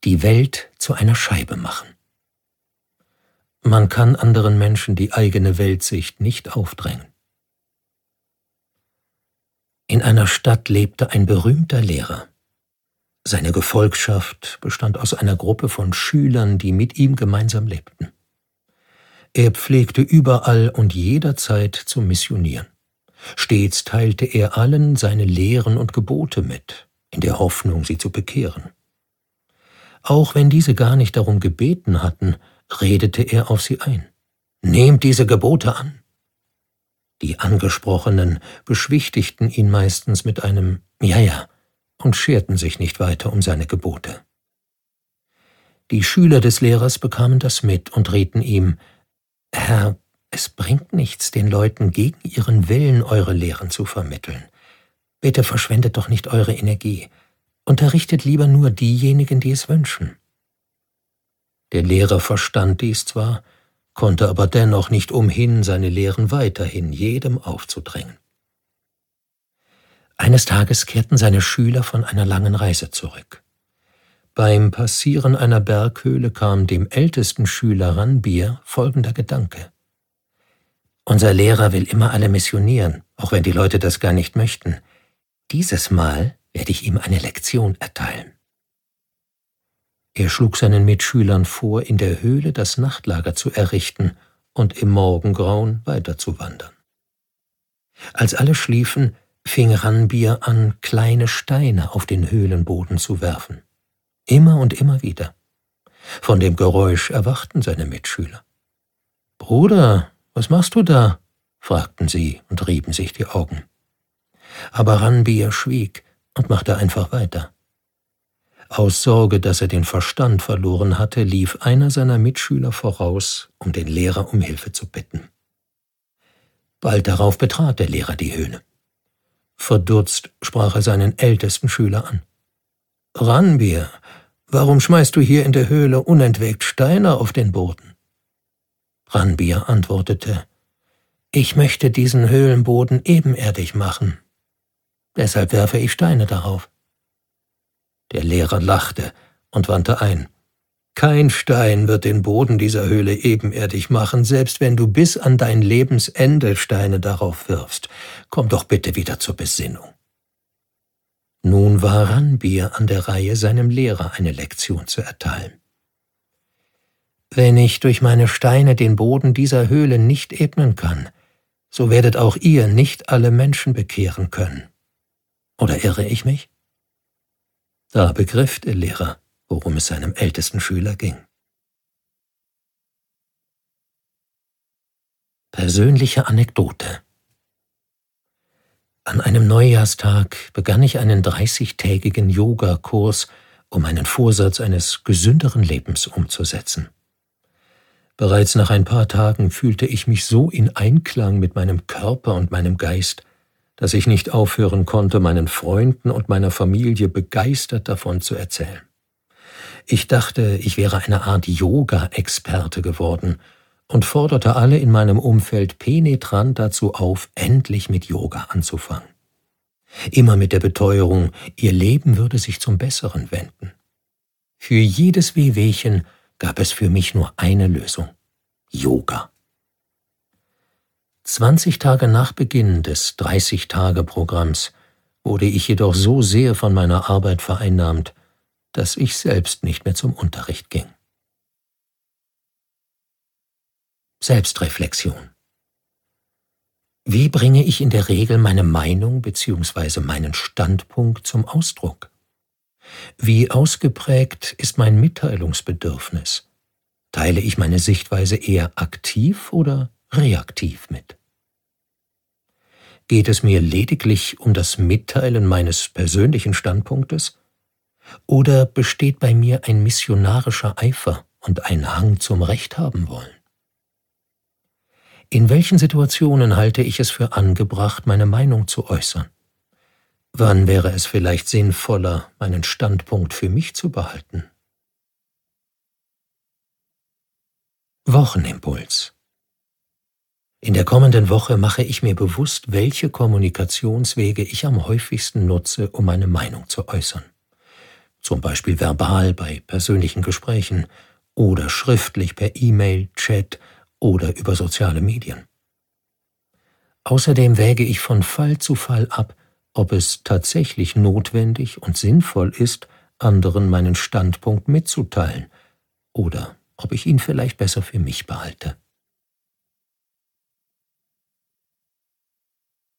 Die Welt zu einer Scheibe machen. Man kann anderen Menschen die eigene Weltsicht nicht aufdrängen. In einer Stadt lebte ein berühmter Lehrer. Seine Gefolgschaft bestand aus einer Gruppe von Schülern, die mit ihm gemeinsam lebten. Er pflegte überall und jederzeit zu missionieren. Stets teilte er allen seine Lehren und Gebote mit, in der Hoffnung, sie zu bekehren. Auch wenn diese gar nicht darum gebeten hatten, redete er auf sie ein. »Nehmt diese Gebote an!« Die Angesprochenen beschwichtigten ihn meistens mit einem »Ja« und scherten sich nicht weiter um seine Gebote. Die Schüler des Lehrers bekamen das mit und rieten ihm, »Herr, es bringt nichts, den Leuten gegen ihren Willen eure Lehren zu vermitteln. Bitte verschwendet doch nicht eure Energie. Unterrichtet lieber nur diejenigen, die es wünschen.« Der Lehrer verstand dies zwar, konnte aber dennoch nicht umhin, seine Lehren weiterhin jedem aufzudrängen. Eines Tages kehrten seine Schüler von einer langen Reise zurück. Beim Passieren einer Berghöhle kam dem ältesten Schüler Ranbir folgender Gedanke: Unser Lehrer will immer alle missionieren, auch wenn die Leute das gar nicht möchten. Dieses Mal werde ich ihm eine Lektion erteilen. Er schlug seinen Mitschülern vor, in der Höhle das Nachtlager zu errichten und im Morgengrauen weiterzuwandern. Als alle schliefen, fing Ranbir an, kleine Steine auf den Höhlenboden zu werfen. Immer und immer wieder. Von dem Geräusch erwachten seine Mitschüler. »Bruder, was machst du da?« fragten sie und rieben sich die Augen. Aber Ranbir schwieg und machte einfach weiter. Aus Sorge, dass er den Verstand verloren hatte, lief einer seiner Mitschüler voraus, um den Lehrer um Hilfe zu bitten. Bald darauf betrat der Lehrer die Höhle. Verdutzt sprach er seinen ältesten Schüler an. »Ranbir, warum schmeißt du hier in der Höhle unentwegt Steine auf den Boden?« Ranbir antwortete, »Ich möchte diesen Höhlenboden ebenerdig machen. Deshalb werfe ich Steine darauf.« Der Lehrer lachte und wandte ein. »Kein Stein wird den Boden dieser Höhle ebenerdig machen, selbst wenn du bis an dein Lebensende Steine darauf wirfst. Komm doch bitte wieder zur Besinnung.« Nun war Ranbir an der Reihe, seinem Lehrer eine Lektion zu erteilen. »Wenn ich durch meine Steine den Boden dieser Höhle nicht ebnen kann, so werdet auch ihr nicht alle Menschen bekehren können. Oder irre ich mich?« Da begriff der Lehrer, worum es seinem ältesten Schüler ging. Persönliche Anekdote. An einem Neujahrstag begann ich einen 30-tägigen Yoga-Kurs, um einen Vorsatz eines gesünderen Lebens umzusetzen. Bereits nach ein paar Tagen fühlte ich mich so in Einklang mit meinem Körper und meinem Geist, dass ich nicht aufhören konnte, meinen Freunden und meiner Familie begeistert davon zu erzählen. Ich dachte, ich wäre eine Art Yoga-Experte geworden und forderte alle in meinem Umfeld penetrant dazu auf, endlich mit Yoga anzufangen. Immer mit der Beteuerung, ihr Leben würde sich zum Besseren wenden. Für jedes Wehwehchen gab es für mich nur eine Lösung: Yoga. 20 Tage nach Beginn des 30-Tage-Programms wurde ich jedoch so sehr von meiner Arbeit vereinnahmt, dass ich selbst nicht mehr zum Unterricht ging. Selbstreflexion. Wie bringe ich in der Regel meine Meinung bzw. meinen Standpunkt zum Ausdruck? Wie ausgeprägt ist mein Mitteilungsbedürfnis? Teile ich meine Sichtweise eher aktiv oder reaktiv mit? Geht es mir lediglich um das Mitteilen meines persönlichen Standpunktes? Oder besteht bei mir ein missionarischer Eifer und ein Hang zum Recht haben wollen? In welchen Situationen halte ich es für angebracht, meine Meinung zu äußern? Wann wäre es vielleicht sinnvoller, meinen Standpunkt für mich zu behalten? Wochenimpuls. In der kommenden Woche mache ich mir bewusst, welche Kommunikationswege ich am häufigsten nutze, um meine Meinung zu äußern. zum Beispiel verbal bei persönlichen Gesprächen oder schriftlich per E-Mail, Chat oder über soziale Medien. Außerdem wäge ich von Fall zu Fall ab, ob es tatsächlich notwendig und sinnvoll ist, anderen meinen Standpunkt mitzuteilen oder ob ich ihn vielleicht besser für mich behalte.